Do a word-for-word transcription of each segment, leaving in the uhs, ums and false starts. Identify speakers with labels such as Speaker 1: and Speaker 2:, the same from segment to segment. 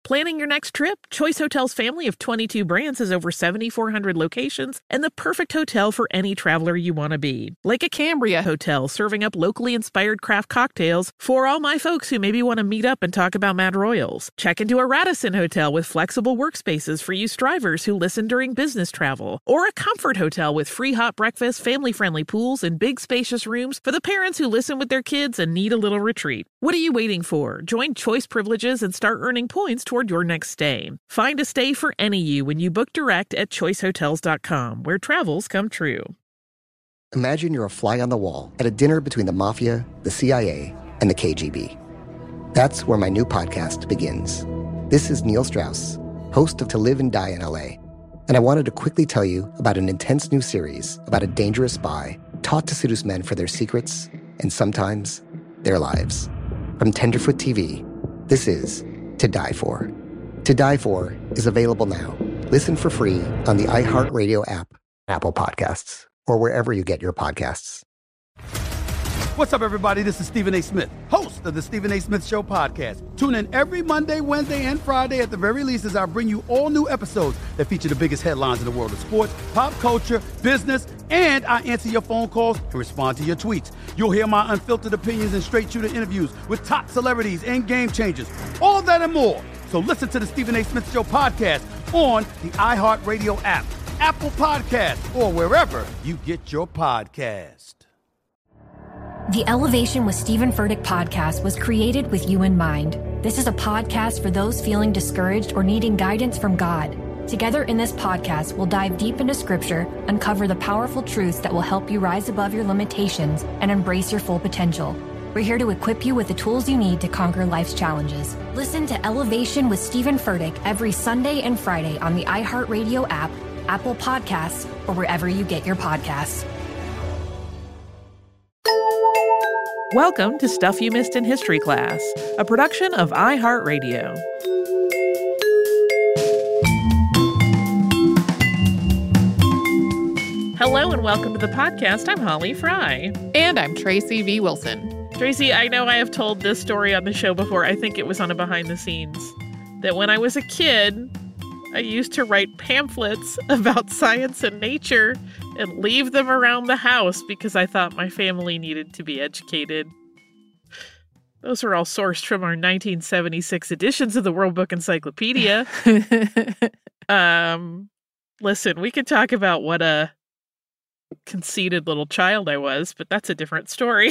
Speaker 1: Planning your next trip? Choice Hotels' family of twenty-two brands has over seven thousand four hundred locations and the perfect hotel for any traveler you want to be. Like a Cambria Hotel, serving up locally inspired craft cocktails for all my folks who maybe want to meet up and talk about Mad Royals. Check into a Radisson Hotel with flexible workspaces for you strivers who listen during business travel. Or a Comfort Hotel with free hot breakfast, family-friendly pools, and big spacious rooms for the parents who listen with their kids and need a little retreat. What are you waiting for? Join Choice Privileges and start earning points toward your next stay. Find a stay for any you when you book direct at choice hotels dot com, where travels come true.
Speaker 2: Imagine you're a fly on the wall at a dinner between the Mafia, the C I A, and the K G B. That's where my new podcast begins. This is Neil Strauss, host of To Live and Die in L A, and I wanted to quickly tell you about an intense new series about a dangerous spy taught to seduce men for their secrets and sometimes their lives. From Tenderfoot T V, this is To Die For. To Die For is available now. Listen for free on the iHeartRadio app, Apple Podcasts, or wherever you get your podcasts.
Speaker 3: What's up, everybody? This is Stephen A. Smith, host of the Stephen A. Smith Show podcast. Tune in every Monday, Wednesday, and Friday at the very least as I bring you all new episodes that feature the biggest headlines in the world of sports, pop culture, business, and I answer your phone calls and respond to your tweets. You'll hear my unfiltered opinions and straight-shooter interviews with top celebrities and game changers. All of that and more. So listen to the Stephen A. Smith Show podcast on the iHeartRadio app, Apple Podcasts, or wherever you get your podcast.
Speaker 4: The Elevation with Stephen Furtick podcast was created with you in mind. This is a podcast for those feeling discouraged or needing guidance from God. Together in this podcast, we'll dive deep into Scripture, uncover the powerful truths that will help you rise above your limitations and embrace your full potential. We're here to equip you with the tools you need to conquer life's challenges. Listen to Elevation with Stephen Furtick every Sunday and Friday on the iHeartRadio app, Apple Podcasts, or wherever you get your podcasts.
Speaker 1: Welcome to Stuff You Missed in History Class, a production of iHeartRadio. Hello and welcome to the podcast. I'm Holly Fry.
Speaker 5: And I'm Tracy V. Wilson.
Speaker 1: Tracy, I know I have told this story on the show before. I think it was on a behind the scenes. That when I was a kid, I used to write pamphlets about science and nature and leave them around the house because I thought my family needed to be educated. Those are all sourced from our nineteen seventy-six editions of the World Book Encyclopedia. um, listen, we could talk about what a conceited little child I was, but that's a different story.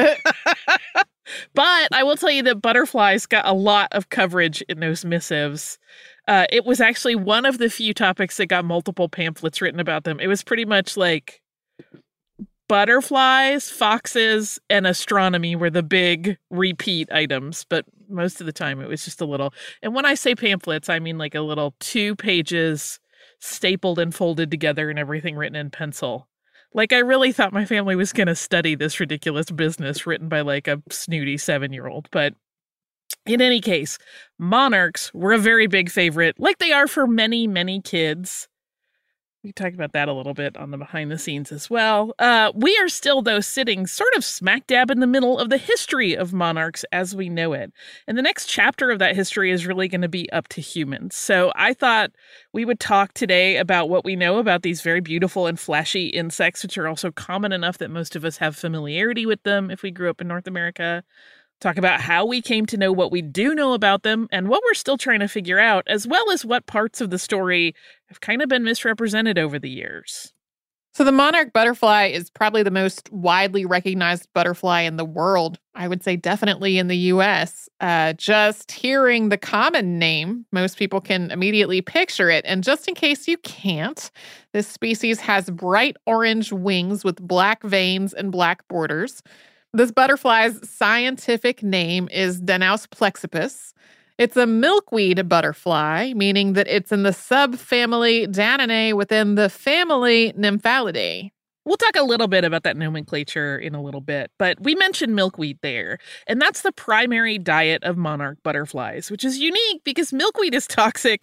Speaker 1: But I will tell you that butterflies got a lot of coverage in those missives. Uh, it was actually one of the few topics that got multiple pamphlets written about them. It was pretty much like butterflies, foxes, and astronomy were the big repeat items, but most of the time it was just a little. And when I say pamphlets, I mean like a little two pages stapled and folded together and everything written in pencil. Like, I really thought my family was going to study this ridiculous business written by, like, a snooty seven-year-old. But in any case, monarchs were a very big favorite, like they are for many, many kids. We talked about that a little bit on the behind the scenes as well. Uh, we are still, though, sitting sort of smack dab in the middle of the history of monarchs as we know it. And the next chapter of that history is really going to be up to humans. So I thought we would talk today about what we know about these very beautiful and flashy insects, which are also common enough that most of us have familiarity with them if we grew up in North America. Talk about how we came to know what we do know about them and what we're still trying to figure out, as well as what parts of the story have kind of been misrepresented over the years.
Speaker 5: So the monarch butterfly is probably the most widely recognized butterfly in the world. I would say definitely in the U S. Uh, just hearing the common name, most people can immediately picture it. And just in case you can't, this species has bright orange wings with black veins and black borders. This butterfly's scientific name is Danaus plexippus. It's a milkweed butterfly, meaning that it's in the subfamily Daninae within the family Nymphalidae.
Speaker 1: We'll talk a little bit about that nomenclature in a little bit, but we mentioned milkweed there, and that's the primary diet of monarch butterflies, which is unique because milkweed is toxic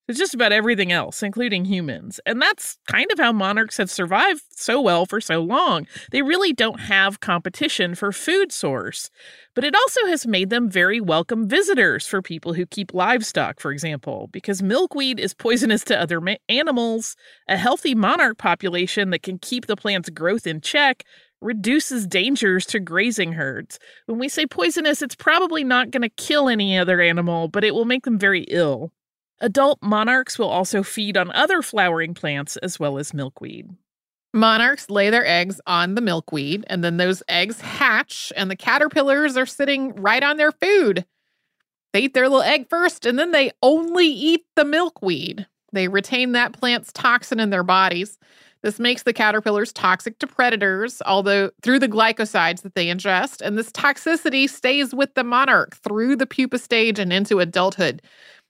Speaker 1: to just about everything else, including humans. And that's kind of how monarchs have survived so well for so long. They really don't have competition for food source. But it also has made them very welcome visitors for people who keep livestock, for example, because milkweed is poisonous to other ma- animals. A healthy monarch population that can keep the plant's growth in check reduces dangers to grazing herds. When we say poisonous, it's probably not going to kill any other animal, but it will make them very ill. Adult monarchs will also feed on other flowering plants as well as milkweed.
Speaker 5: Monarchs lay their eggs on the milkweed, and then those eggs hatch, and the caterpillars are sitting right on their food. They eat their little egg first, and then they only eat the milkweed. They retain that plant's toxin in their bodies. This makes the caterpillars toxic to predators, although through the glycosides that they ingest, and this toxicity stays with the monarch through the pupa stage and into adulthood.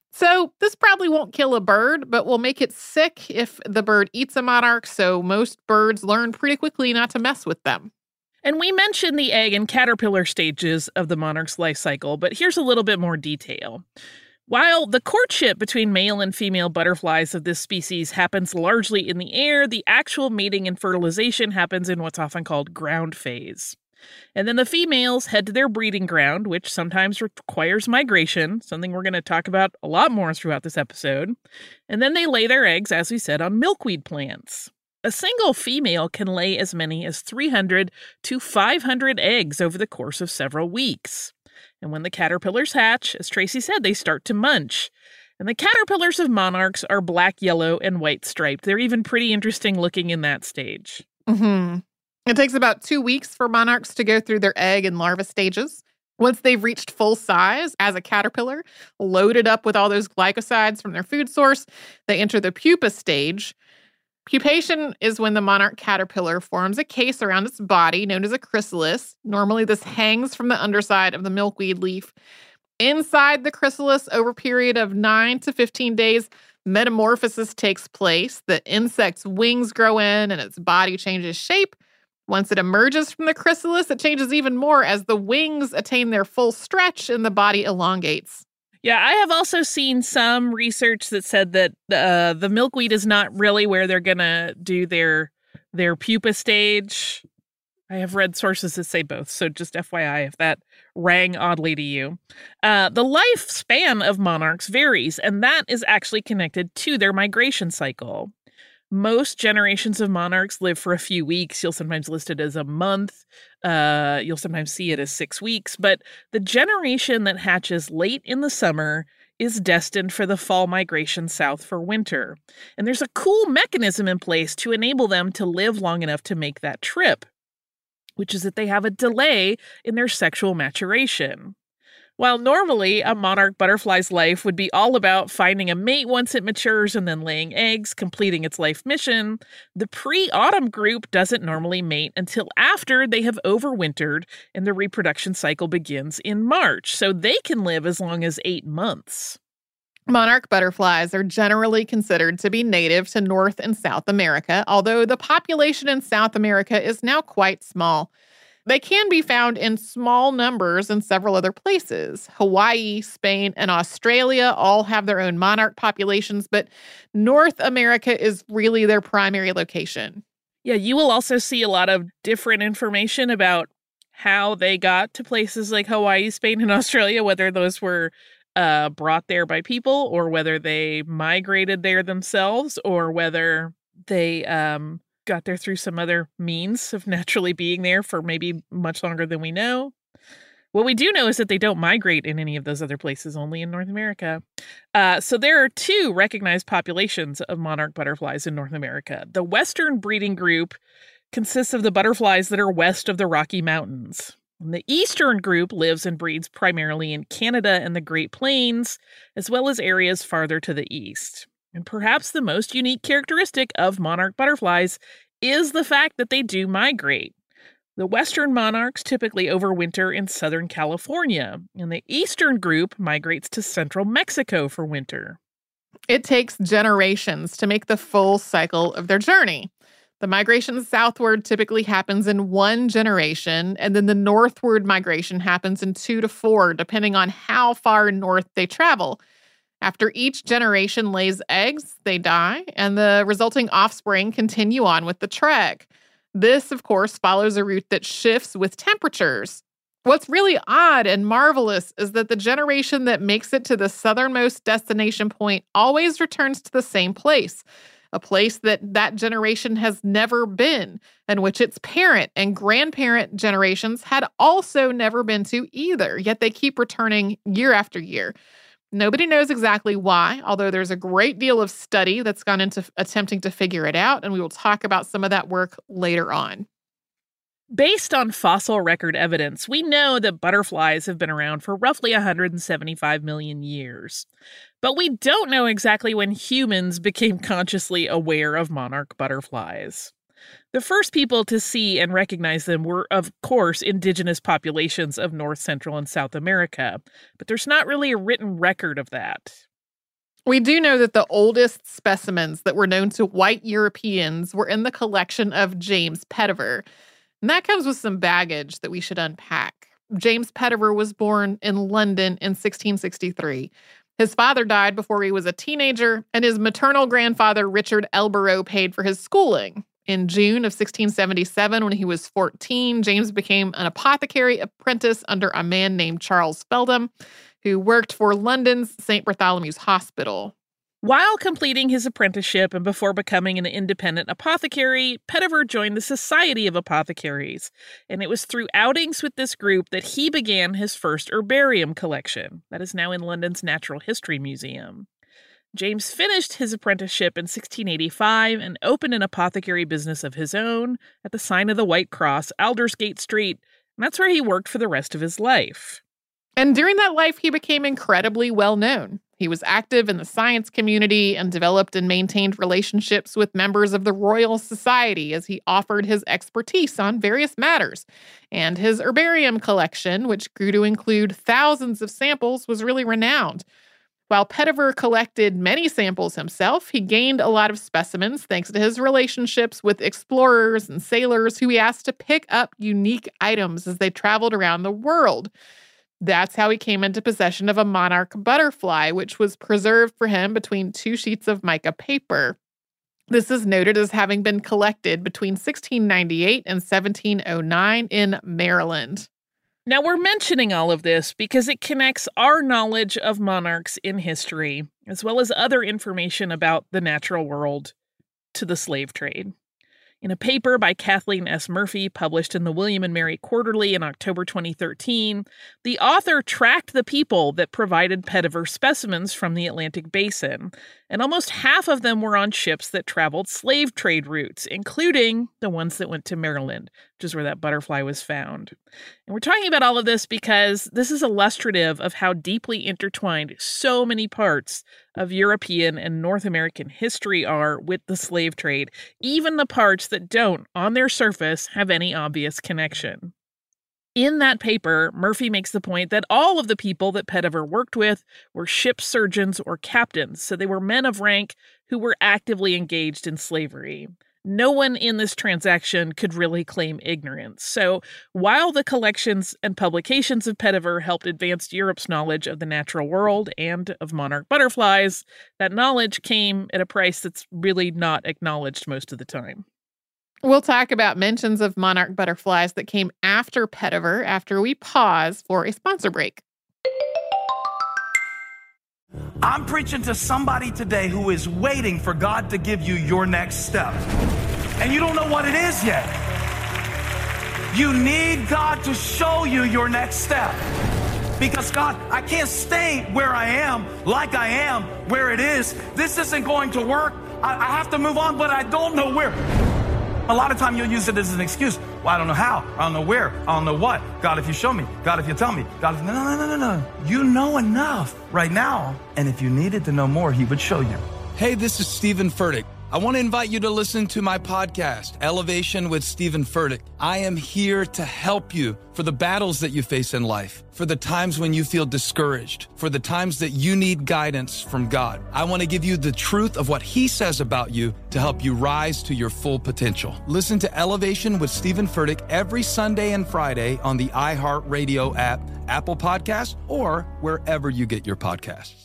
Speaker 5: So this probably won't kill a bird, but will make it sick if the bird eats a monarch, so most birds learn pretty quickly not to mess with them.
Speaker 1: And we mentioned the egg and caterpillar stages of the monarch's life cycle, but here's a little bit more detail. While the courtship between male and female butterflies of this species happens largely in the air, the actual mating and fertilization happens in what's often called ground phase. And then the females head to their breeding ground, which sometimes requires migration, something we're going to talk about a lot more throughout this episode. And then they lay their eggs, as we said, on milkweed plants. A single female can lay as many as three hundred to five hundred eggs over the course of several weeks. And when the caterpillars hatch, as Tracy said, they start to munch. And the caterpillars of monarchs are black, yellow, and white striped. They're even pretty interesting looking in that stage.
Speaker 5: Mm-hmm. It takes about two weeks for monarchs to go through their egg and larva stages. Once they've reached full size as a caterpillar, loaded up with all those glycosides from their food source, they enter the pupa stage. Pupation is when the monarch caterpillar forms a case around its body known as a chrysalis. Normally, this hangs from the underside of the milkweed leaf. Inside the chrysalis, over a period of nine to fifteen days, metamorphosis takes place. The insect's wings grow in and its body changes shape. Once it emerges from the chrysalis, it changes even more as the wings attain their full stretch and the body elongates.
Speaker 1: Yeah, I have also seen some research that said that uh, the milkweed is not really where they're going to do their their pupa stage. I have read sources that say both, so just F Y I if that rang oddly to you. Uh, the lifespan of monarchs varies, and that is actually connected to their migration cycle. Most generations of monarchs live for a few weeks. You'll sometimes list it as a month. Uh, you'll sometimes see it as six weeks. But the generation that hatches late in the summer is destined for the fall migration south for winter. And there's a cool mechanism in place to enable them to live long enough to make that trip, which is that they have a delay in their sexual maturation. While normally a monarch butterfly's life would be all about finding a mate once it matures and then laying eggs, completing its life mission, the pre-autumn group doesn't normally mate until after they have overwintered and the reproduction cycle begins in March, so they can live as long as eight months.
Speaker 5: Monarch butterflies are generally considered to be native to North and South America, although the population in South America is now quite small. They can be found in small numbers in several other places. Hawaii, Spain, and Australia all have their own monarch populations, but North America is really their primary location.
Speaker 1: Yeah, you will also see a lot of different information about how they got to places like Hawaii, Spain, and Australia, whether those were uh, brought there by people or whether they migrated there themselves or whether they um, got there through some other means of naturally being there for maybe much longer than we know. What we do know is that they don't migrate in any of those other places, only in North America. Uh, so there are two recognized populations of monarch butterflies in North America. The Western breeding group consists of the butterflies that are west of the Rocky Mountains. And the Eastern group lives and breeds primarily in Canada and the Great Plains, as well as areas farther to the east. And perhaps the most unique characteristic of monarch butterflies is the fact that they do migrate. The Western monarchs typically overwinter in Southern California, and the Eastern group migrates to central Mexico for winter.
Speaker 5: It takes generations to make the full cycle of their journey. The migration southward typically happens in one generation, and then the northward migration happens in two to four, depending on how far north they travel. After each generation lays eggs, they die, and the resulting offspring continue on with the trek. This, of course, follows a route that shifts with temperatures. What's really odd and marvelous is that the generation that makes it to the southernmost destination point always returns to the same place, a place that that generation has never been, and which its parent and grandparent generations had also never been to either, yet they keep returning year after year. Nobody knows exactly why, although there's a great deal of study that's gone into attempting to figure it out, and we will talk about some of that work later on.
Speaker 1: Based on fossil record evidence, we know that butterflies have been around for roughly one hundred seventy-five million years. But we don't know exactly when humans became consciously aware of monarch butterflies. The first people to see and recognize them were, of course, indigenous populations of North, Central, and South America, but there's not really a written record of that.
Speaker 5: We do know that the oldest specimens that were known to white Europeans were in the collection of James Pettiver. And that comes with some baggage that we should unpack. James Pettiver was born in London in sixteen sixty-three. His father died before he was a teenager, and his maternal grandfather, Richard Elborough, paid for his schooling. In June of sixteen seventy-seven, when he was fourteen, James became an apothecary apprentice under a man named Charles Feldham, who worked for London's Saint Bartholomew's Hospital.
Speaker 1: While completing his apprenticeship and before becoming an independent apothecary, Pettiver joined the Society of Apothecaries, and it was through outings with this group that he began his first herbarium collection that is now in London's Natural History Museum. James finished his apprenticeship in sixteen eighty-five and opened an apothecary business of his own at the Sign of the White Cross, Aldersgate Street, and that's where he worked for the rest of his life.
Speaker 5: And during that life, he became incredibly well known. He was active in the science community and developed and maintained relationships with members of the Royal Society as he offered his expertise on various matters. And his herbarium collection, which grew to include thousands of samples, was really renowned. While Pettiver collected many samples himself, he gained a lot of specimens thanks to his relationships with explorers and sailors who he asked to pick up unique items as they traveled around the world. That's how he came into possession of a monarch butterfly, which was preserved for him between two sheets of mica paper. This is noted as having been collected between sixteen ninety-eight and seventeen oh nine in Maryland.
Speaker 1: Now, we're mentioning all of this because it connects our knowledge of monarchs in history, as well as other information about the natural world, to the slave trade. In a paper by Kathleen S. Murphy published in the William and Mary Quarterly in October twenty thirteen, the author tracked the people that provided Pettiver specimens from the Atlantic Basin, and almost half of them were on ships that traveled slave trade routes, including the ones that went to Maryland, which is where that butterfly was found. And we're talking about all of this because this is illustrative of how deeply intertwined so many parts of European and North American history are with the slave trade, even the parts that don't, on their surface, have any obvious connection. In that paper, Murphy makes the point that all of the people that Pettiver worked with were ship surgeons or captains, so they were men of rank who were actively engaged in slavery. No one in this transaction could really claim ignorance. So while the collections and publications of Pettiver helped advance Europe's knowledge of the natural world and of monarch butterflies, that knowledge came at a price that's really not acknowledged most of the time.
Speaker 5: We'll talk about mentions of monarch butterflies that came after Pettiver after we pause for a sponsor break.
Speaker 6: I'm preaching to somebody today who is waiting for God to give you your next step. And you don't know what it is yet. You need God to show you your next step. Because God, I can't stay where I am, like I am, where it is. This isn't going to work. I, I have to move on, but I don't know where. A lot of time you'll use it as an excuse. Well, I don't know how. I don't know where. I don't know what. God, if you show me. God, if you tell me. God, if... No, no, no, no, no. You know enough right now. And if you needed to know more, he would show you.
Speaker 7: Hey, this is Stephen Furtick. I want to invite you to listen to my podcast, Elevation with Stephen Furtick. I am here to help you for the battles that you face in life, for the times when you feel discouraged, for the times that you need guidance from God. I want to give you the truth of what he says about you to help you rise to your full potential. Listen to Elevation with Stephen Furtick every Sunday and Friday on the iHeartRadio app, Apple Podcasts, or wherever you get your podcasts.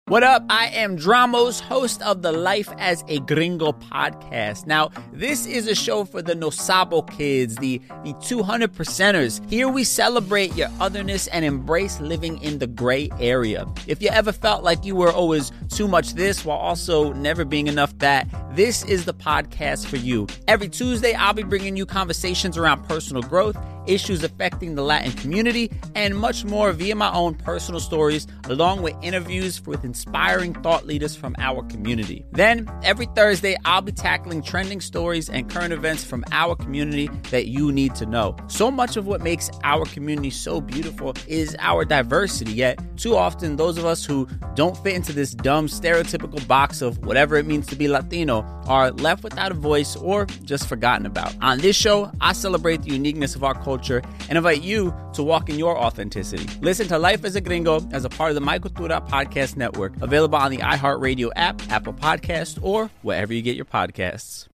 Speaker 8: What up? I am Dramos, host of the Life as a Gringo podcast. Now, this is a show for the No Sabo kids, the, the two hundred percenters. Here we celebrate your otherness and embrace living in the gray area. If you ever felt like you were always too much this while also never being enough that, this is the podcast for you. Every Tuesday, I'll be bringing you conversations around personal growth, issues affecting the Latin community, and much more via my own personal stories, along with interviews with inspiring thought leaders from our community. Then, every Thursday, I'll be tackling trending stories and current events from our community that you need to know. So much of what makes our community so beautiful is our diversity, yet too often those of us who don't fit into this dumb stereotypical box of whatever it means to be Latino are left without a voice or just forgotten about. On this show, I celebrate the uniqueness of our culture and invite you to walk in your authenticity. Listen to Life as a Gringo as a part of the My Cultura Podcast Network, available on the iHeartRadio app, Apple Podcasts, or wherever you get your podcasts.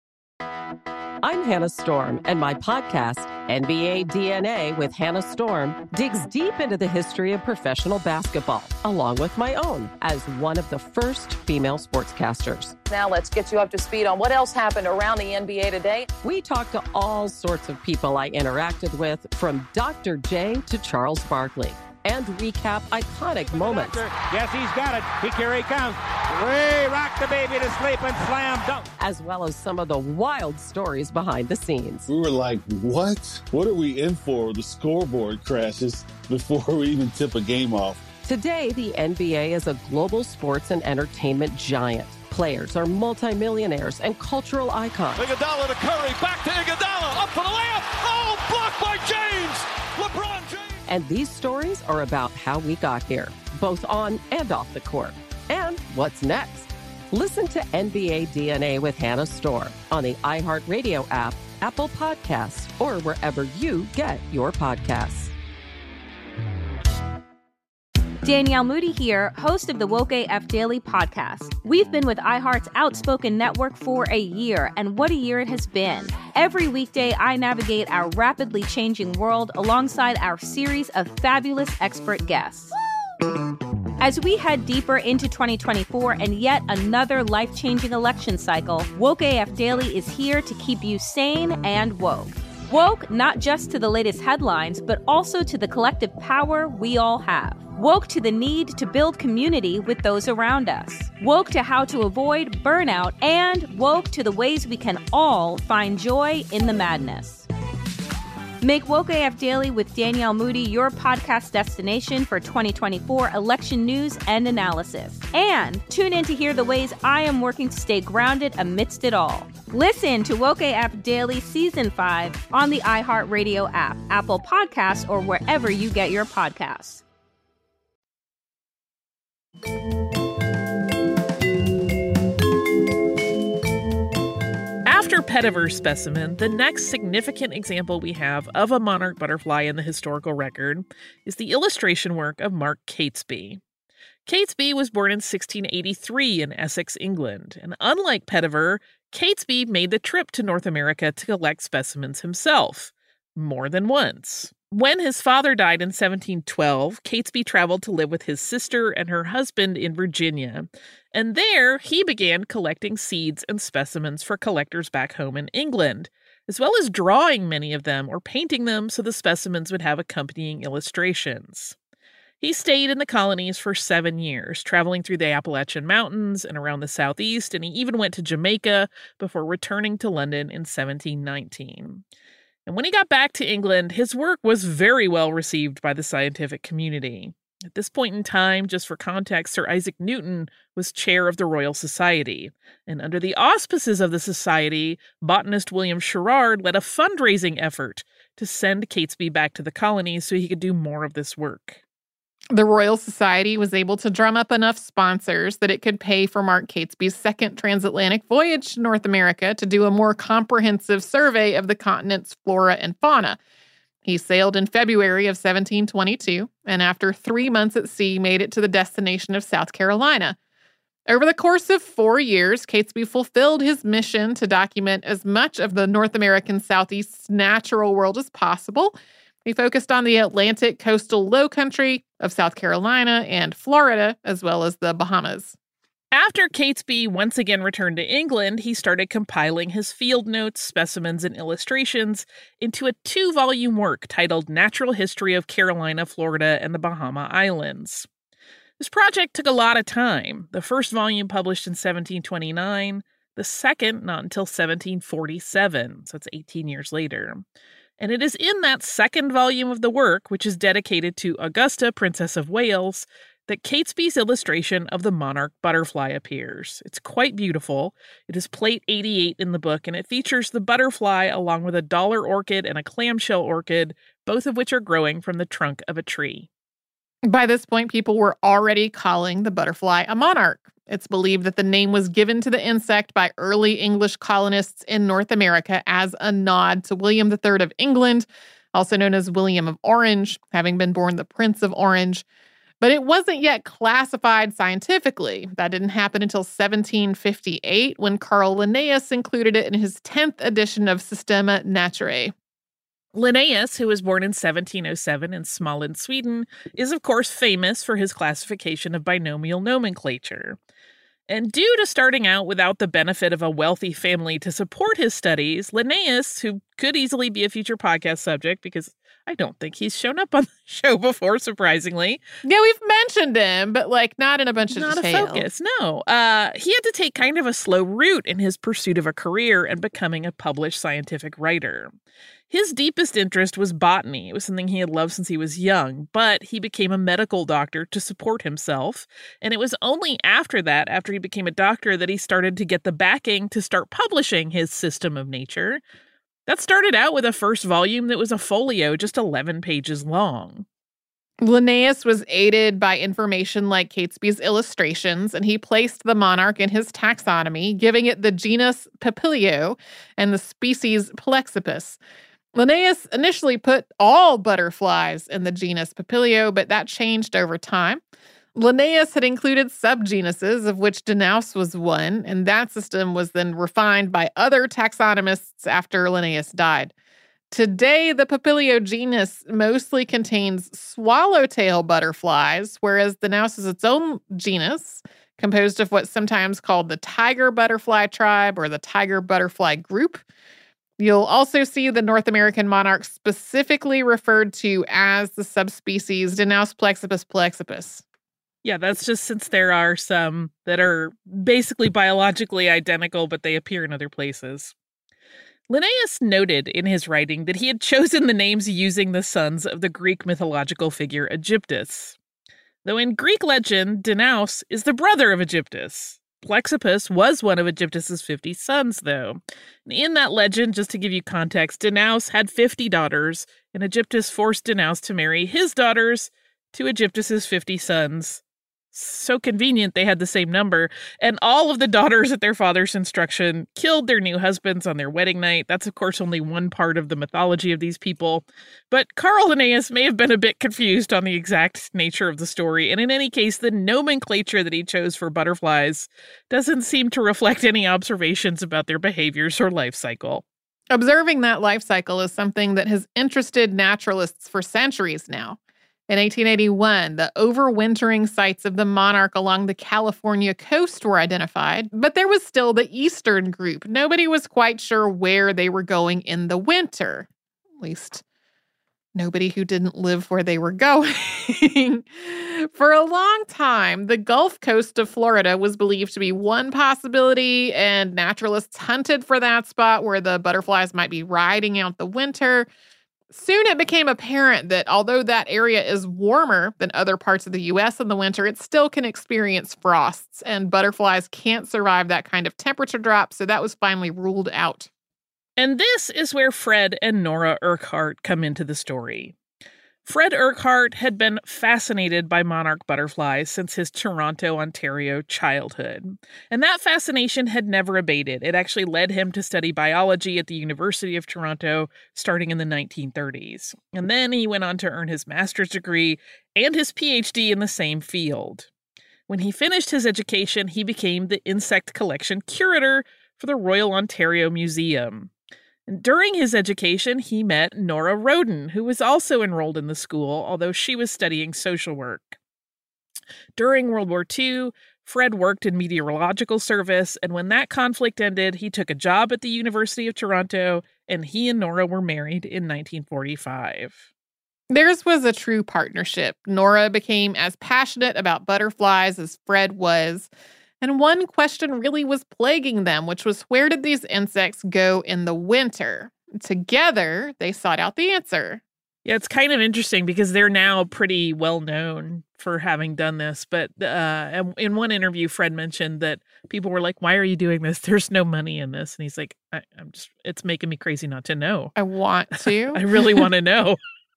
Speaker 9: I'm Hannah Storm, and my podcast, N B A D N A with Hannah Storm, digs deep into the history of professional basketball, along with my own, as one of the first female sportscasters.
Speaker 10: Now let's get you up to speed on what else happened around the N B A today.
Speaker 9: We talk to all sorts of people I interacted with, from Doctor J to Charles Barkley, and recap iconic moments.
Speaker 11: Yes, he's got it. He, here he comes. Way rock the baby to sleep and slam dunk.
Speaker 9: As well as some of the wild stories behind the scenes.
Speaker 12: We were like, what? What are we in for? The scoreboard crashes before we even tip a game off.
Speaker 9: Today, the N B A is a global sports and entertainment giant. Players are multimillionaires and cultural icons.
Speaker 11: Iguodala to Curry, back to Iguodala, up for the layup. Oh, blocked by James. LeBron James.
Speaker 9: And these stories are about how we got here, both on and off the court. And what's next? Listen to N B A D N A with Hannah Storm on the iHeartRadio app, Apple Podcasts, or wherever you get your podcasts.
Speaker 13: Danielle Moody here, host of the Woke A F Daily podcast. We've been with iHeart's Outspoken Network for a year, and what a year it has been. Every weekday, I navigate our rapidly changing world alongside our series of fabulous expert guests. As we head deeper into twenty twenty-four and yet another life-changing election cycle, Woke A F Daily is here to keep you sane and woke. Woke not just to the latest headlines, but also to the collective power we all have. Woke to the need to build community with those around us. Woke to how to avoid burnout, and woke to the ways we can all find joy in the madness. Make Woke A F Daily with Danielle Moody your podcast destination for twenty twenty-four election news and analysis. And tune in to hear the ways I am working to stay grounded amidst it all. Listen to Woke A F Daily Season five on the iHeartRadio app, Apple Podcasts, or wherever you get your podcasts.
Speaker 1: After Petaverse specimen, the next significant example we have of a monarch butterfly in the historical record is the illustration work of Mark Catesby. Catesby was born in sixteen eighty-three in Essex, England, and unlike Pettiver, Catesby made the trip to North America to collect specimens himself, more than once. When his father died in seventeen twelve, Catesby traveled to live with his sister and her husband in Virginia, and there he began collecting seeds and specimens for collectors back home in England, as well as drawing many of them or painting them so the specimens would have accompanying illustrations. He stayed in the colonies for seven years, traveling through the Appalachian Mountains and around the southeast, and he even went to Jamaica before returning to London in seventeen nineteen. And when he got back to England, his work was very well received by the scientific community. At this point in time, just for context, Sir Isaac Newton was chair of the Royal Society. And under the auspices of the Society, botanist William Sherard led a fundraising effort to send Catesby back to the colonies so he could do more of this work.
Speaker 5: The Royal Society was able to drum up enough sponsors that it could pay for Mark Catesby's second transatlantic voyage to North America to do a more comprehensive survey of the continent's flora and fauna. He sailed in February of seventeen twenty-two, and after three months at sea, made it to the destination of South Carolina. Over the course of four years, Catesby fulfilled his mission to document as much of the North American Southeast's natural world as possible. He focused on the Atlantic coastal lowcountry of South Carolina and Florida, as well as the Bahamas.
Speaker 1: After Catesby once again returned to England, he started compiling his field notes, specimens, and illustrations into a two-volume work titled Natural History of Carolina, Florida, and the Bahama Islands. This project took a lot of time. The first volume published in seventeen twenty-nine, the second not until seventeen forty-seven, so it's eighteen years later. And it is in that second volume of the work, which is dedicated to Augusta, Princess of Wales, that Catesby's illustration of the monarch butterfly appears. It's quite beautiful. It is plate eighty-eight in the book, and it features the butterfly along with a dollar orchid and a clamshell orchid, both of which are growing from the trunk of a tree.
Speaker 5: By this point, people were already calling the butterfly a monarch. It's believed that the name was given to the insect by early English colonists in North America as a nod to William the Third of England, also known as William of Orange, having been born the Prince of Orange. But it wasn't yet classified scientifically. That didn't happen until seventeen fifty-eight, when Carl Linnaeus included it in his tenth edition of Systema Naturae.
Speaker 1: Linnaeus, who was born in seventeen oh seven in Småland, Sweden, is of course famous for his classification of binomial nomenclature. And due to starting out without the benefit of a wealthy family to support his studies, Linnaeus, who could easily be a future podcast subject because I don't think he's shown up on the show before, surprisingly.
Speaker 5: Yeah, we've mentioned him, but like not in a bunch of
Speaker 1: not
Speaker 5: detail.
Speaker 1: Not a focus, no. Uh, he had to take kind of a slow route in his pursuit of a career and becoming a published scientific writer. His deepest interest was botany. It was something he had loved since he was young, but he became a medical doctor to support himself. And it was only after that, after he became a doctor, that he started to get the backing to start publishing his System of Nature. That started out with a first volume that was a folio, just eleven pages long.
Speaker 5: Linnaeus was aided by information like Catesby's illustrations, and he placed the monarch in his taxonomy, giving it the genus Papilio and the species Plexippus. Linnaeus initially put all butterflies in the genus Papilio, but that changed over time. Linnaeus had included subgenuses, of which Danaus was one, and that system was then refined by other taxonomists after Linnaeus died. Today, the Papilio genus mostly contains swallowtail butterflies, whereas Danaus is its own genus, composed of what's sometimes called the tiger butterfly tribe or the tiger butterfly group. You'll also see the North American monarch specifically referred to as the subspecies Danaus plexippus plexippus.
Speaker 1: Yeah, that's just since there are some that are basically biologically identical, but they appear in other places. Linnaeus noted in his writing that he had chosen the names using the sons of the Greek mythological figure Aegyptus. Though in Greek legend, Danaus is the brother of Aegyptus. Plexippus was one of Aegyptus's fifty sons, though. In that legend, just to give you context, Danaus had fifty daughters, and Aegyptus forced Danaus to marry his daughters to Aegyptus's fifty sons. So convenient they had the same number, and all of the daughters at their father's instruction killed their new husbands on their wedding night. That's, of course, only one part of the mythology of these people. But Carl Linnaeus may have been a bit confused on the exact nature of the story, and in any case, the nomenclature that he chose for butterflies doesn't seem to reflect any observations about their behaviors or life cycle.
Speaker 5: Observing that life cycle is something that has interested naturalists for centuries now. In eighteen eighty-one, the overwintering sites of the monarch along the California coast were identified, but there was still the eastern group. Nobody was quite sure where they were going in the winter. At least, nobody who didn't live where they were going. For a long time, the Gulf Coast of Florida was believed to be one possibility, and naturalists hunted for that spot where the butterflies might be riding out the winter. Soon it became apparent that although that area is warmer than other parts of the U S in the winter, it still can experience frosts, and butterflies can't survive that kind of temperature drop, so that was finally ruled out.
Speaker 1: And this is where Fred and Nora Urquhart come into the story. Fred Urquhart had been fascinated by monarch butterflies since his Toronto, Ontario childhood. And that fascination had never abated. It actually led him to study biology at the University of Toronto starting in the nineteen thirties. And then he went on to earn his master's degree and his P H D in the same field. When he finished his education, he became the insect collection curator for the Royal Ontario Museum. During his education, he met Nora Roden, who was also enrolled in the school, although she was studying social work. During World War Two, Fred worked in meteorological service, and when that conflict ended, he took a job at the University of Toronto, and he and Nora were married in nineteen forty-five.
Speaker 5: Theirs was a true partnership. Nora became as passionate about butterflies as Fred was. And one question really was plaguing them, which was, where did these insects go in the winter? Together, they sought out the answer.
Speaker 1: Yeah, it's kind of interesting because they're now pretty well known for having done this. But uh, in one interview, Fred mentioned that people were like, why are you doing this? There's no money in this. And he's like, I, I'm just, it's making me crazy not to know.
Speaker 5: I want to.
Speaker 1: I really want to know.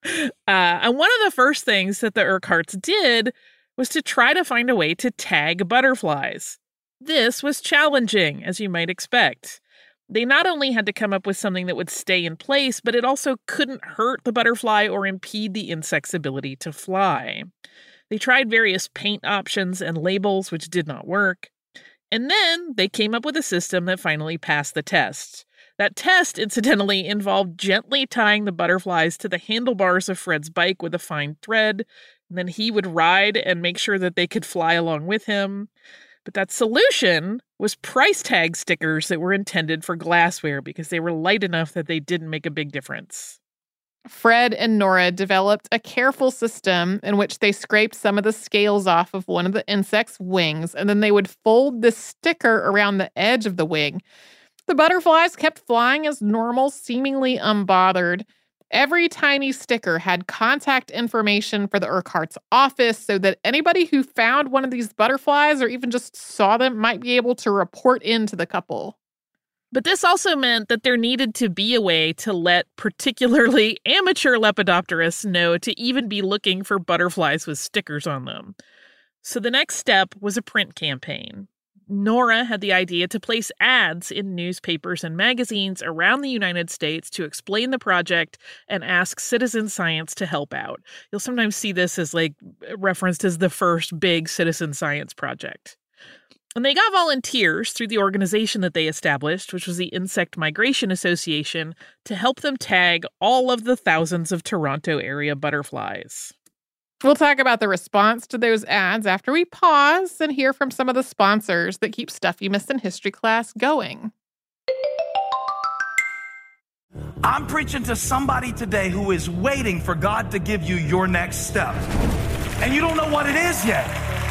Speaker 1: Uh, and one of the first things that the Urquharts did was to try to find a way to tag butterflies. This was challenging, as you might expect. They not only had to come up with something that would stay in place, but it also couldn't hurt the butterfly or impede the insect's ability to fly. They tried various paint options and labels, which did not work. And then they came up with a system that finally passed the test. That test, incidentally, involved gently tying the butterflies to the handlebars of Fred's bike with a fine thread, and then he would ride and make sure that they could fly along with him. But that solution was price tag stickers that were intended for glassware because they were light enough that they didn't make a big difference.
Speaker 5: Fred and Nora developed a careful system in which they scraped some of the scales off of one of the insect's wings, and then they would fold the sticker around the edge of the wing. The butterflies kept flying as normal, seemingly unbothered. Every tiny sticker had contact information for the Urquharts' office so that anybody who found one of these butterflies or even just saw them might be able to report in to the couple.
Speaker 1: But this also meant that there needed to be a way to let particularly amateur lepidopterists know to even be looking for butterflies with stickers on them. So the next step was a print campaign. Nora had the idea to place ads in newspapers and magazines around the United States to explain the project and ask citizen science to help out. You'll sometimes see this as like referenced as the first big citizen science project. And they got volunteers through the organization that they established, which was the Insect Migration Association, to help them tag all of the thousands of Toronto area butterflies.
Speaker 5: We'll talk about the response to those ads after we pause and hear from some of the sponsors that keep Stuff You Missed in History Class going.
Speaker 6: I'm preaching to somebody today who is waiting for God to give you your next step. And you don't know what it is yet.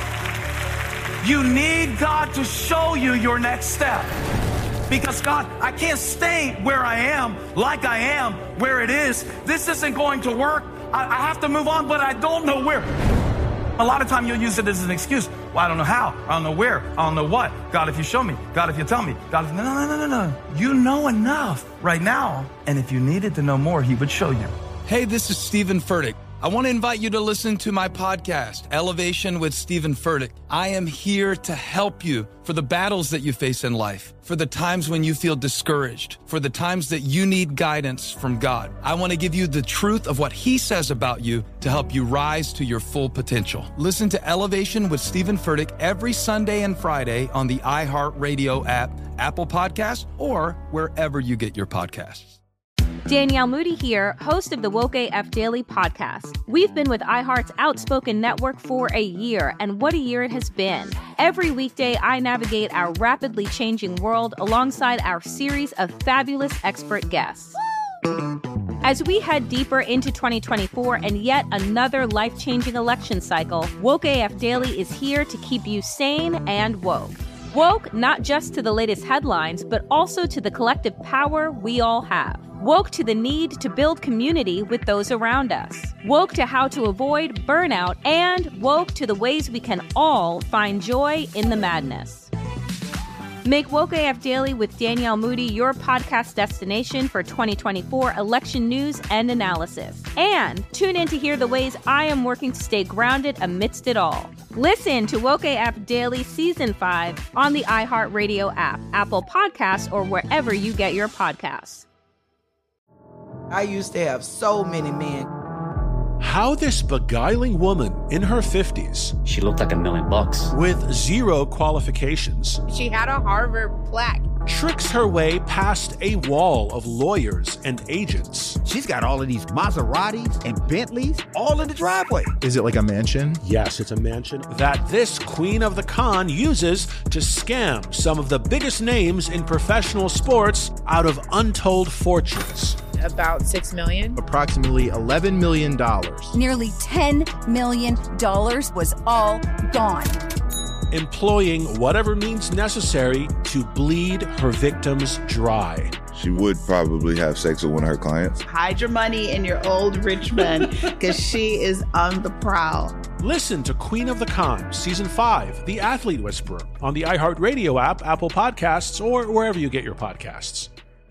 Speaker 6: You need God to show you your next step. Because God, I can't stay where I am, like I am, where it is. This isn't going to work. I, I have to move on, but I don't know where. A lot of time you'll use it as an excuse. Well, I don't know how. I don't know where. I don't know what. God, if you show me. God, if you tell me. God, if... No, no, no, no, no. You know enough right now. And if you needed to know more, he would show you.
Speaker 7: Hey, this is Stephen Furtick. I want to invite you to listen to my podcast, Elevation with Stephen Furtick. I am here to help you for the battles that you face in life, for the times when you feel discouraged, for the times that you need guidance from God. I want to give you the truth of what he says about you to help you rise to your full potential. Listen to Elevation with Stephen Furtick every Sunday and Friday on the iHeartRadio app, Apple Podcasts, or wherever you get your podcasts.
Speaker 13: Danielle Moody here, host of the Woke A F Daily podcast. We've been with iHeart's Outspoken Network for a year, and what a year it has been. Every weekday, I navigate our rapidly changing world alongside our series of fabulous expert guests. As we head deeper into twenty twenty-four and yet another life-changing election cycle, Woke A F Daily is here to keep you sane and woke. Woke not just to the latest headlines, but also to the collective power we all have. Woke to the need to build community with those around us. Woke to how to avoid burnout, and woke to the ways we can all find joy in the madness. Make Woke A F Daily with Danielle Moody your podcast destination for twenty twenty-four election news and analysis. And tune in to hear the ways I am working to stay grounded amidst it all. Listen to Woke A F Daily Season five on the iHeartRadio app, Apple Podcasts, or wherever you get your podcasts.
Speaker 14: I used to have so many men.
Speaker 15: How this beguiling woman in her fifties,
Speaker 16: she looked like a million bucks,
Speaker 15: with zero qualifications,
Speaker 17: she had a Harvard plaque
Speaker 15: tricks her way past a wall of lawyers and agents.
Speaker 16: She's got all of these Maseratis and Bentleys all in the driveway.
Speaker 17: Is it like a mansion?
Speaker 15: Yes, it's a mansion that this queen of the con uses to scam some of the biggest names in professional sports out of untold fortunes.
Speaker 18: About six million.
Speaker 17: Approximately eleven million dollars.
Speaker 19: Nearly ten million dollars was all gone.
Speaker 15: Employing whatever means necessary to bleed her victims dry.
Speaker 20: She would probably have sex with one of her clients.
Speaker 21: Hide your money in your old rich man, because she is on the prowl.
Speaker 15: Listen to Queen of the Con, Season five, The Athlete Whisperer, on the iHeartRadio app, Apple Podcasts, or wherever you get your podcasts.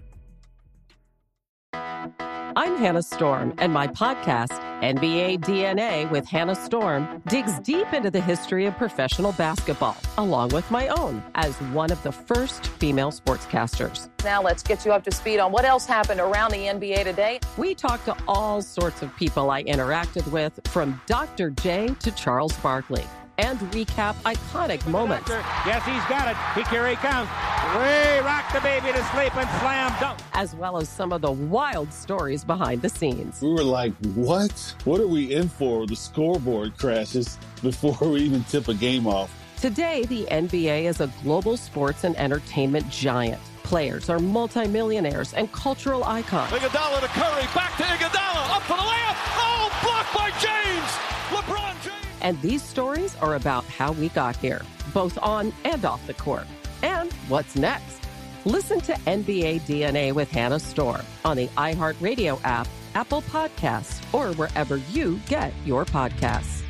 Speaker 9: I'm Hannah Storm, and my podcast, N B A D N A with Hannah Storm, digs deep into the history of professional basketball, along with my own, as one of the first female sportscasters.
Speaker 10: Now let's get you up to speed on what else happened around the N B A today.
Speaker 9: We talk to all sorts of people I interacted with, from Doctor J to Charles Barkley, and recap iconic moments.
Speaker 11: Yes, he's got it. He here he comes. Way rock the baby to sleep and slam dunk.
Speaker 9: As well as some of the wild stories behind the scenes.
Speaker 12: We were like, what? What are we in for? The scoreboard crashes before we even tip a game off.
Speaker 9: Today, the N B A is a global sports and entertainment giant. Players are multimillionaires and cultural icons.
Speaker 11: Iguodala to Curry, back to Iguodala, up for the layup. Oh, blocked by James. LeBron James.
Speaker 9: And these stories are about how we got here, both on and off the court. And what's next? Listen to N B A D N A with Hannah Storm on the iHeartRadio app, Apple Podcasts, or wherever you get your podcasts.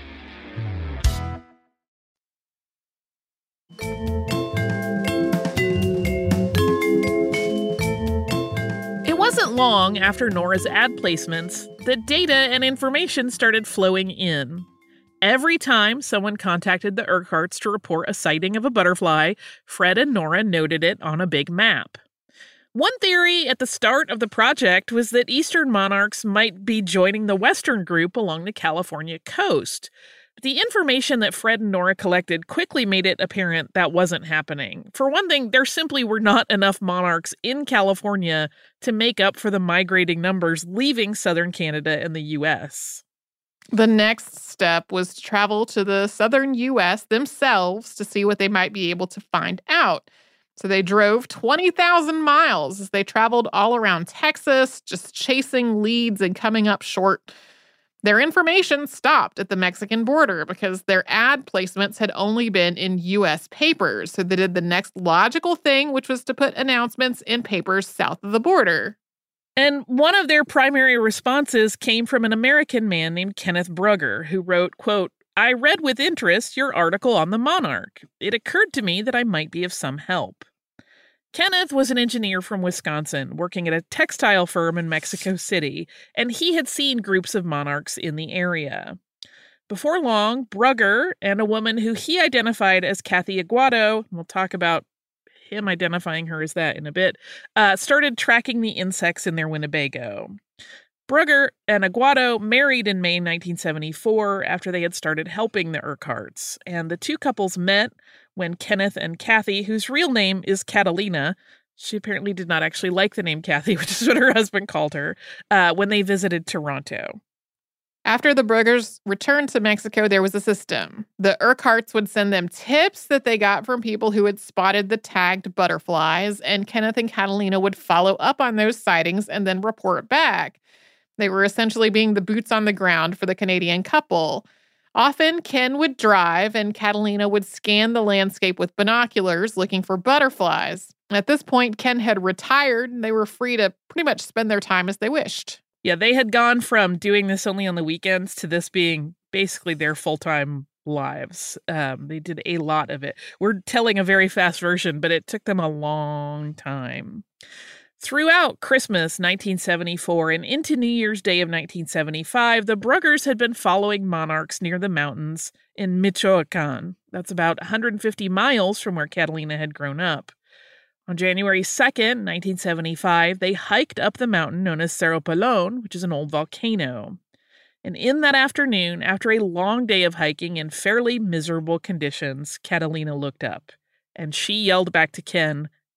Speaker 1: It wasn't long after Nora's ad placements that data and information started flowing in. Every time someone contacted the Urquharts to report a sighting of a butterfly, Fred and Nora noted it on a big map. One theory at the start of the project was that Eastern monarchs might be joining the Western group along the California coast. But the information that Fred and Nora collected quickly made it apparent that wasn't happening. For one thing, there simply were not enough monarchs in California to make up for the migrating numbers leaving southern Canada and the U S.
Speaker 5: The next step was to travel to the southern U S themselves to see what they might be able to find out. So they drove twenty thousand miles as they traveled all around Texas, just chasing leads and coming up short. Their information stopped at the Mexican border because their ad placements had only been in U S papers. So they did the next logical thing, which was to put announcements in papers south of the border.
Speaker 1: And one of their primary responses came from an American man named Kenneth Brugger, who wrote, quote, "I read with interest your article on the monarch. It occurred to me that I might be of some help." Kenneth was an engineer from Wisconsin working at a textile firm in Mexico City, and he had seen groups of monarchs in the area. Before long, Brugger and a woman who he identified as Kathy Aguado, we'll talk about him identifying her as that in a bit, uh, started tracking the insects in their Winnebago. Brugger and Aguado married in May nineteen seventy-four after they had started helping the Urquharts, and the two couples met when Kenneth and Kathy, whose real name is Catalina, she apparently did not actually like the name Kathy, which is what her husband called her, uh, when they visited Toronto.
Speaker 5: After the Bruggers returned to Mexico, there was a system. The Urquharts would send them tips that they got from people who had spotted the tagged butterflies, and Kenneth and Catalina would follow up on those sightings and then report back. They were essentially being the boots on the ground for the Canadian couple. Often, Ken would drive and Catalina would scan the landscape with binoculars looking for butterflies. At this point, Ken had retired and they were free to pretty much spend their time as they wished.
Speaker 1: Yeah, they had gone from doing this only on the weekends to this being basically their full-time lives. Um, they did a lot of it. We're telling a very fast version, but it took them a long time. Throughout Christmas nineteen seventy-four and into New Year's Day of nineteen seventy-five, the Bruggers had been following monarchs near the mountains in Michoacan. That's about one hundred fifty miles from where Catalina had grown up. On January second, nineteen seventy-five, they hiked up the mountain known as Cerro Pelon, which is an old volcano. And in that afternoon, after a long day of hiking in fairly miserable conditions, Catalina looked up, and she yelled back to Ken,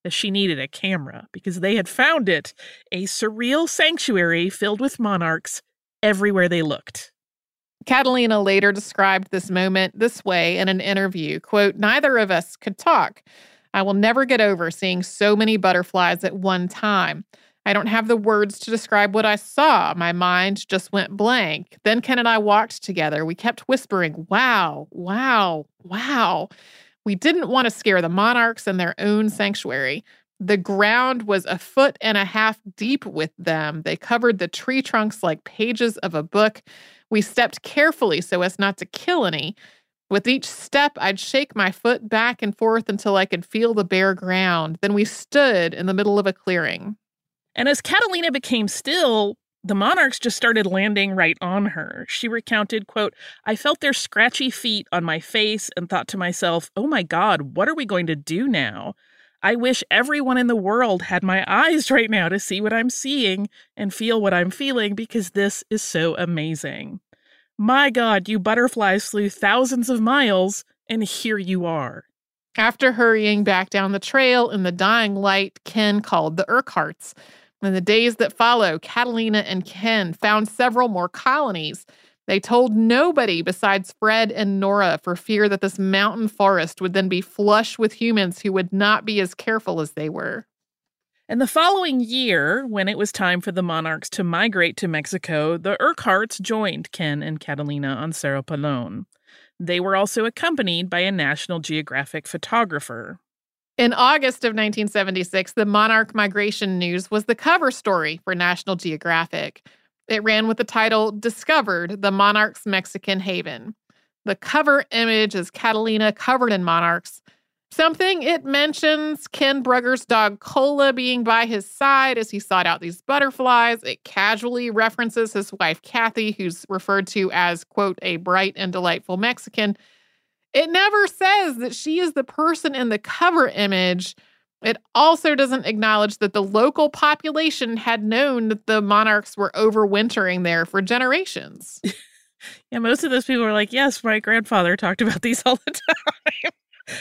Speaker 1: that she needed a camera because they had found it, a surreal sanctuary filled with monarchs everywhere they looked.
Speaker 5: Catalina later described this moment this way in an interview, quote, "Neither of us could talk. I will never get over seeing so many butterflies at one time. I don't have the words to describe what I saw. My mind just went blank. Then Ken and I walked together. We kept whispering, wow, wow, wow. We didn't want to scare the monarchs in their own sanctuary. The ground was a foot and a half deep with them. They covered the tree trunks like pages of a book. We stepped carefully so as not to kill any. With each step, I'd shake my foot back and forth until I could feel the bare ground. Then we stood in the middle of a clearing."
Speaker 1: And as Catalina became still, the monarchs just started landing right on her. She recounted, quote, "I felt their scratchy feet on my face and thought to myself, oh my God, what are we going to do now? I wish everyone in the world had my eyes right now to see what I'm seeing and feel what I'm feeling because this is so amazing. My God, you butterflies flew thousands of miles and here you are."
Speaker 5: After hurrying back down the trail in the dying light, Ken called the Urquharts. In the days that follow, Catalina and Ken found several more colonies. They told nobody besides Fred and Nora for fear that this mountain forest would then be flush with humans who would not be as careful as they were.
Speaker 1: And the following year, when it was time for the monarchs to migrate to Mexico, the Urquharts joined Ken and Catalina on Cerro Pelon. They were also accompanied by a National Geographic photographer.
Speaker 5: In August of nineteen seventy-six, the monarch migration news was the cover story for National Geographic. It ran with the title, "Discovered, the Monarch's Mexican Haven." The cover image is Catalina covered in monarchs. Something it mentions Ken Brugger's dog Cola being by his side as he sought out these butterflies. It casually references his wife Kathy, who's referred to as, quote, "a bright and delightful Mexican." It never says that she is the person in the cover image. It also doesn't acknowledge that the local population had known that the monarchs were overwintering there for generations.
Speaker 1: Yeah, most of those people were like, yes, my grandfather talked about these all the time.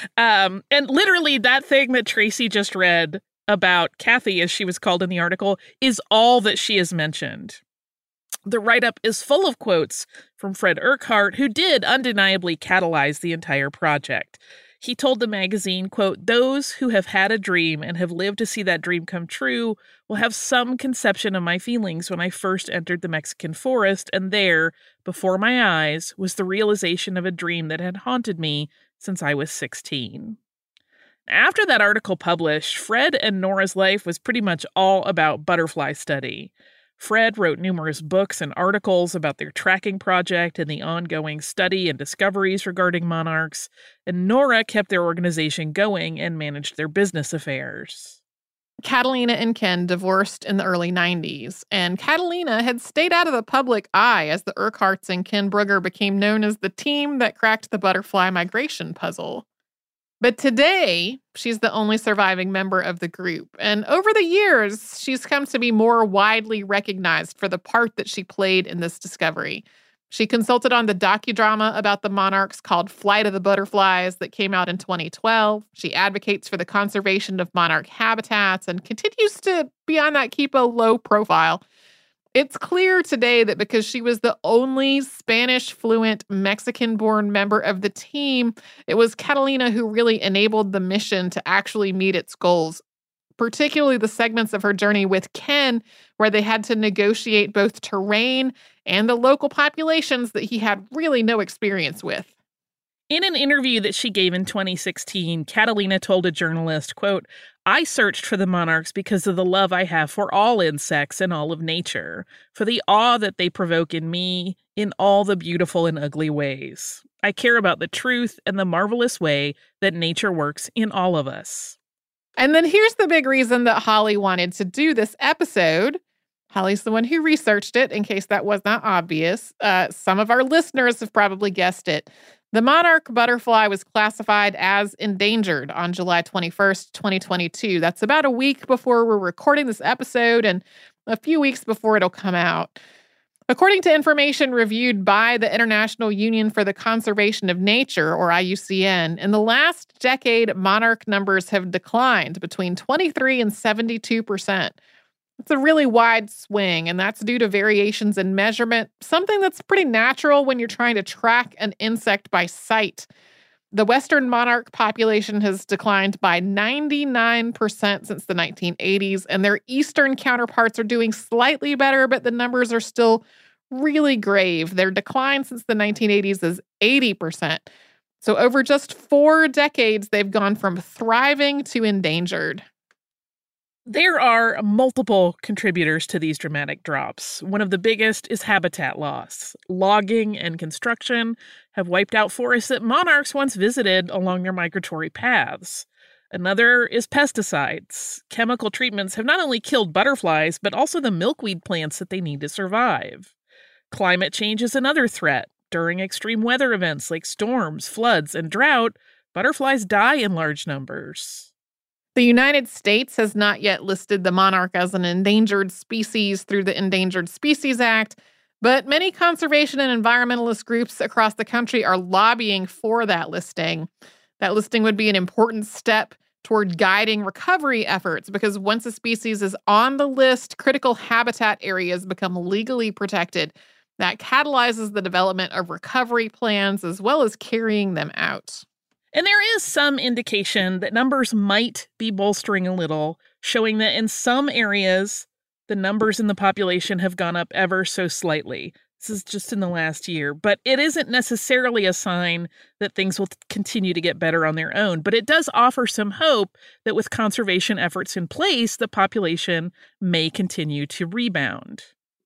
Speaker 1: Um, and literally that thing that Tracy just read about Kathy, as she was called in the article, is all that she has mentioned. The write-up is full of quotes from Fred Urquhart, who did undeniably catalyze the entire project. He told the magazine, quote, "Those who have had a dream and have lived to see that dream come true will have some conception of my feelings when I first entered the Mexican forest, and there, before my eyes, was the realization of a dream that had haunted me since I was sixteen. After that article published, Fred and Nora's life was pretty much all about butterfly study. Fred wrote numerous books and articles about their tracking project and the ongoing study and discoveries regarding monarchs, and Nora kept their organization going and managed their business affairs.
Speaker 5: Catalina and Ken divorced in the early nineties, and Catalina had stayed out of the public eye as the Urquharts and Ken Brugger became known as the team that cracked the butterfly migration puzzle. But today, she's the only surviving member of the group. And over the years, she's come to be more widely recognized for the part that she played in this discovery. She consulted on the docudrama about the monarchs called Flight of the Butterflies that came out in twenty twelve. She advocates for the conservation of monarch habitats and continues to be on that keep a low profile. It's clear today that because she was the only Spanish-fluent Mexican-born member of the team, it was Catalina who really enabled the mission to actually meet its goals, particularly the segments of her journey with Ken, where they had to negotiate both terrain and the local populations that he had really no experience with.
Speaker 1: In an interview that she gave in twenty sixteen, Catalina told a journalist, quote, "I searched for the monarchs because of the love I have for all insects and all of nature, for the awe that they provoke in me in all the beautiful and ugly ways. I care about the truth and the marvelous way that nature works in all of us."
Speaker 5: And then here's the big reason that Holly wanted to do this episode. Holly's the one who researched it, in case that was not obvious. Uh, some of our listeners have probably guessed it. The monarch butterfly was classified as endangered on July twenty-first, twenty twenty-two. That's about a week before we're recording this episode and a few weeks before it'll come out. According to information reviewed by the International Union for the Conservation of Nature, or I U C N, in the last decade, monarch numbers have declined between twenty-three and seventy-two percent. It's a really wide swing, and that's due to variations in measurement, something that's pretty natural when you're trying to track an insect by sight. The western monarch population has declined by ninety-nine percent since the nineteen eighties, and their eastern counterparts are doing slightly better, but the numbers are still really grave. Their decline since the nineteen eighties is eighty percent. So over just four decades, they've gone from thriving to endangered.
Speaker 1: There are multiple contributors to these dramatic drops. One of the biggest is habitat loss. Logging and construction have wiped out forests that monarchs once visited along their migratory paths. Another is pesticides. Chemical treatments have not only killed butterflies, but also the milkweed plants that they need to survive. Climate change is another threat. During extreme weather events like storms, floods, and drought, butterflies die in large numbers.
Speaker 5: The United States has not yet listed the monarch as an endangered species through the Endangered Species Act, but many conservation and environmentalist groups across the country are lobbying for that listing. That listing would be an important step toward guiding recovery efforts because once a species is on the list, critical habitat areas become legally protected. That catalyzes the development of recovery plans as well as carrying them out.
Speaker 1: And there is some indication that numbers might be bolstering a little, showing that in some areas, the numbers in the population have gone up ever so slightly. This is just in the last year, but it isn't necessarily a sign that things will continue to get better on their own. But it does offer some hope that with conservation efforts in place, the population may continue to rebound.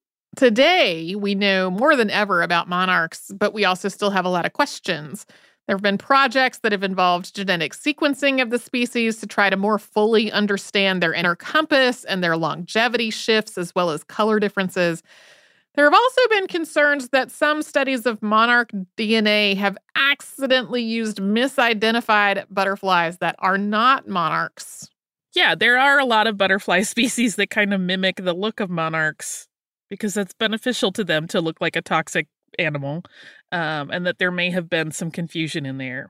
Speaker 5: Today, we know more than ever about monarchs, but we also still have a lot of questions. There have been projects that have involved genetic sequencing of the species to try to more fully understand their inner compass and their longevity shifts, as well as color differences. There have also been concerns that some studies of monarch D N A have accidentally used misidentified butterflies that are not monarchs.
Speaker 1: Yeah, there are a lot of butterfly species that kind of mimic the look of monarchs because that's beneficial to them to look like a toxic animal, um, and that there may have been some confusion in there.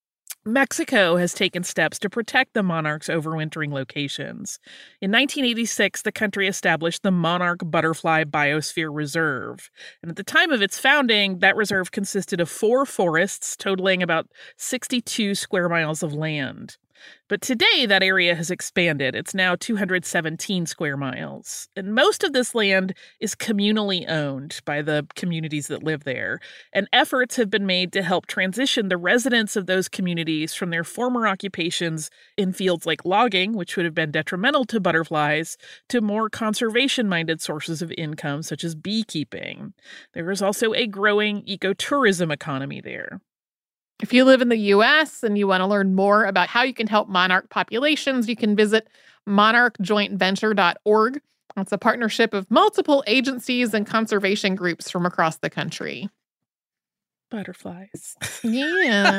Speaker 1: Mexico has taken steps to protect the monarch's overwintering locations. In nineteen eighty-six, the country established the Monarch Butterfly Biosphere Reserve. And at the time of its founding, that reserve consisted of four forests totaling about sixty-two square miles of land. But today, that area has expanded. It's now two hundred seventeen square miles. And most of this land is communally owned by the communities that live there. And efforts have been made to help transition the residents of those communities from their former occupations in fields like logging, which would have been detrimental to butterflies, to more conservation-minded sources of income, such as beekeeping. There is also a growing ecotourism economy there.
Speaker 5: If you live in the U S and you want to learn more about how you can help monarch populations, you can visit monarch joint venture dot org. It's a partnership of multiple agencies and conservation groups from across the country.
Speaker 1: Butterflies.
Speaker 5: Yeah.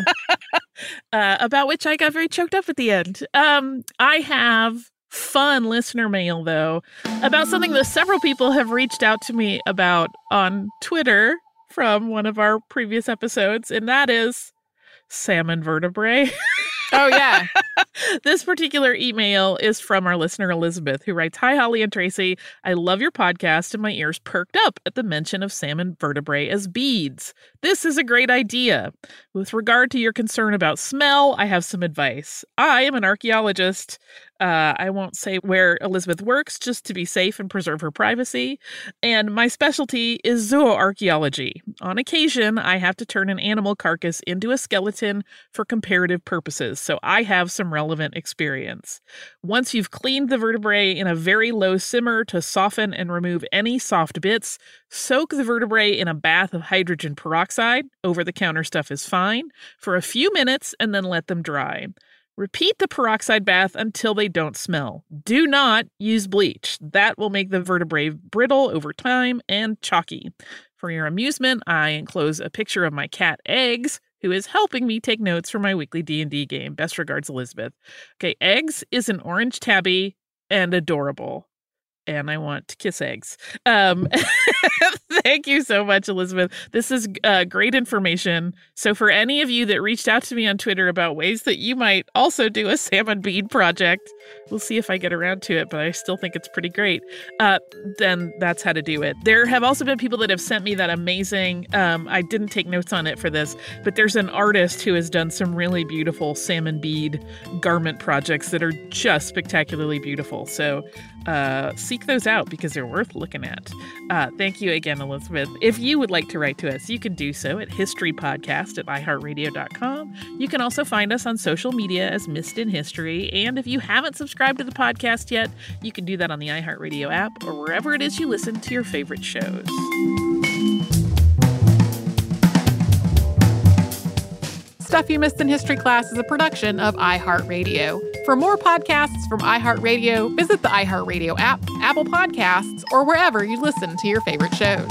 Speaker 1: uh, about which I got very choked up at the end. Um, I have fun listener mail, though, about something that several people have reached out to me about on Twitter from one of our previous episodes, and that is salmon vertebrae.
Speaker 5: Oh, yeah.
Speaker 1: This particular email is from our listener, Elizabeth, who writes, "Hi, Holly and Tracy. I love your podcast, and my ears perked up at the mention of salmon vertebrae as beads. This is a great idea. With regard to your concern about smell, I have some advice. I am an archaeologist. Uh, I won't say where Elizabeth works just to be safe and preserve her privacy. And my specialty is zooarchaeology. On occasion, I have to turn an animal carcass into a skeleton for comparative purposes, so I have some relevant experience. Once you've cleaned the vertebrae in a very low simmer to soften and remove any soft bits, soak the vertebrae in a bath of hydrogen peroxide. Over-the-counter stuff is fine. For a few minutes and then let them dry. Repeat the peroxide bath until they don't smell. Do not use bleach. That will make the vertebrae brittle over time and chalky. For your amusement, I enclose a picture of my cat, Eggs, who is helping me take notes for my weekly D and D game. Best regards, Elizabeth." Okay, Eggs is an orange tabby and adorable. and I want to kiss eggs. Um, thank you so much, Elizabeth. This is uh, great information. So for any of you that reached out to me on Twitter about ways that you might also do a salmon bead project, we'll see if I get around to it, but I still think it's pretty great. Uh, then that's how to do it. There have also been people that have sent me that amazing, um, I didn't take notes on it for this, but there's an artist who has done some really beautiful salmon bead garment projects that are just spectacularly beautiful. So uh, seek those out because they're worth looking at. Uh, thank you again, Elizabeth. If you would like to write to us, you can do so at historypodcast at i heart radio dot com. You can also find us on social media as Missed in History. And if you haven't subscribed to the podcast yet, you can do that on the iHeartRadio app or wherever it is you listen to your favorite shows.
Speaker 5: Stuff You Missed in History Class is a production of iHeartRadio. For more podcasts from iHeartRadio, visit the iHeartRadio app, Apple Podcasts, or wherever you listen to your favorite shows.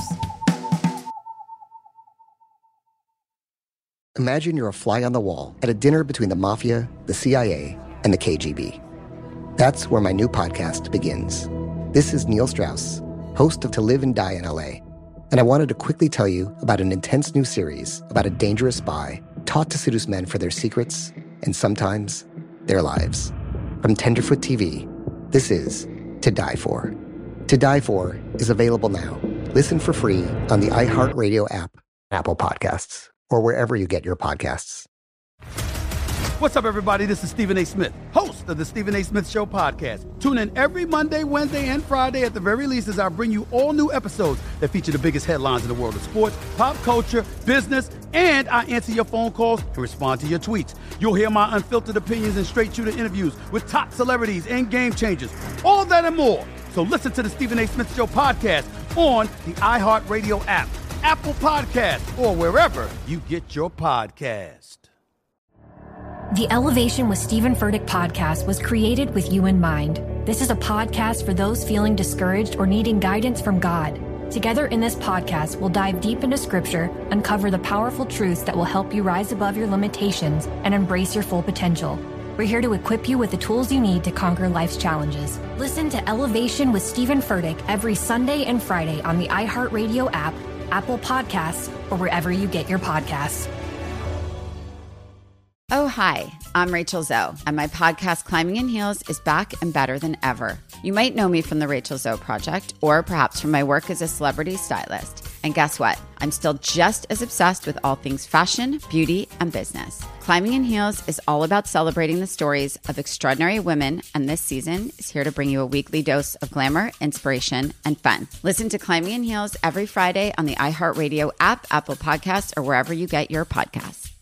Speaker 2: Imagine you're a fly on the wall at a dinner between the Mafia, the C I A, and the K G B. That's where my new podcast begins. This is Neil Strauss, host of To Live and Die in L A, and I wanted to quickly tell you about an intense new series about a dangerous spy taught to seduce men for their secrets and sometimes their lives. From Tenderfoot T V, this is To Die For. To Die For is available now. Listen for free on the iHeartRadio app, Apple Podcasts, or wherever you get your podcasts.
Speaker 3: What's up, everybody? This is Stephen A. Smith, host of the Stephen A. Smith Show podcast. Tune in every Monday, Wednesday, and Friday at the very least as I bring you all new episodes that feature the biggest headlines in the world of sports, pop culture, business, and I answer your phone calls and respond to your tweets. You'll hear my unfiltered opinions and straight-shooter interviews with top celebrities and game changers. All that and more. So listen to the Stephen A. Smith Show podcast on the iHeartRadio app, Apple Podcasts, or wherever you get your podcast.
Speaker 4: The Elevation with Stephen Furtick podcast was created with you in mind. This is a podcast for those feeling discouraged or needing guidance from God. Together in this podcast, we'll dive deep into scripture, uncover the powerful truths that will help you rise above your limitations and embrace your full potential. We're here to equip you with the tools you need to conquer life's challenges. Listen to Elevation with Stephen Furtick every Sunday and Friday on the iHeartRadio app, Apple Podcasts, or wherever you get your podcasts.
Speaker 18: Oh, hi, I'm Rachel Zoe, and my podcast, Climbing in Heels, is back and better than ever. You might know me from the Rachel Zoe Project, or perhaps from my work as a celebrity stylist. And guess what? I'm still just as obsessed with all things fashion, beauty, and business. Climbing in Heels is all about celebrating the stories of extraordinary women, and this season is here to bring you a weekly dose of glamour, inspiration, and fun. Listen to Climbing in Heels every Friday on the iHeartRadio app, Apple Podcasts, or wherever you get your podcasts.